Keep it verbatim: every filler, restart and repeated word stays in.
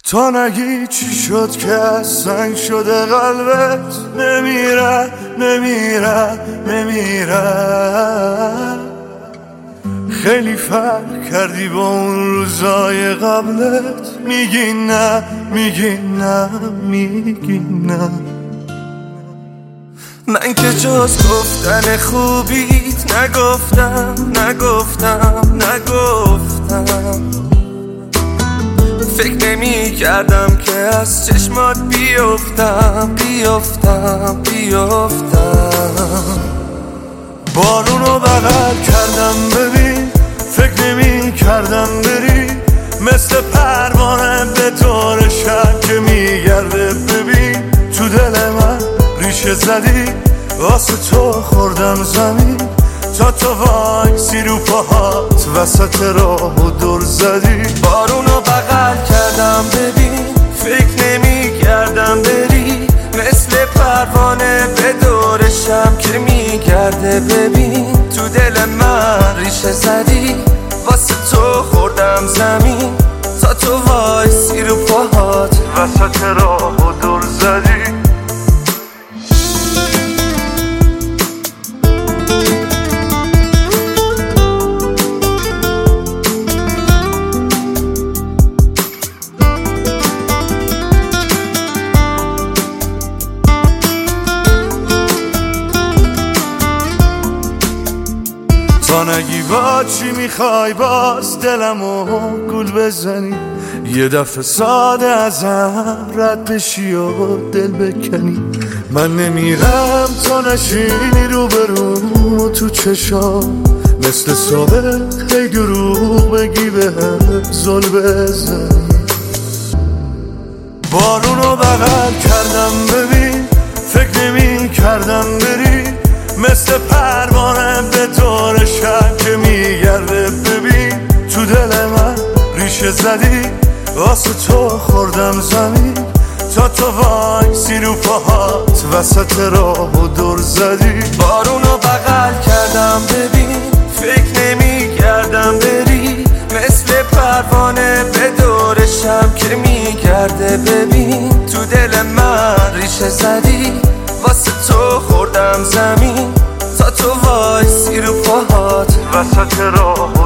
تا نگی چی شد که از سنگ شده قلبت، نمیره نمیره نمیره. خیلی فرق کردی با اون روزای قبلت، میگی نه میگی نه میگی نه. من که جز گفتن خوبیت نگفتم نگفتم نگفتم. فکر نمی کردم که از چشمات بیفتم بیفتم بیفتم. بارونو بغل کردم ببین، فکر نمی کردم بری، مثل پروانه به دور شب که میگرده. ببین تو دل من ریشه زدی، واسه تو خوردم زمین، تا تو وایسی رو پاهات وسط راه و دور زدی. بارونو بغل کردم ببین، فکر نمی کردم بری، مثل پروانه به دور شب که میگرده. ببین تو دل من ریشه زدی، واسه تو خوردم زمین، تا تو وایسی رو پاهات وسط راه و دور زدی. تا نگی با چی میخوای باز دلمو گول بزنی، یه دفعه ساده ازم رد بشی و دل بکنی. من نمیرم تا نشینی رو بروم و تو چشام، مثل سابق هی دروغ بگی به هم زل بزنی. بارونو بغل کردم ببین، فکر نمی کردم بری، مثل پروانه به دور شب که میگرده. ببین تو دل من ریشه زدی، واسه تو خوردم زمین، تا تو وایسی رو پاهات وسط راه و دور زدی. بارونو بغل کردم ببین، فکر نمی کردم بری، مثل پروانه به دور شب که میگرده. ببین تو دل من ریشه زدی، واسه تو خوردم زمین، تا تو وایسی رو پاهات وسط راه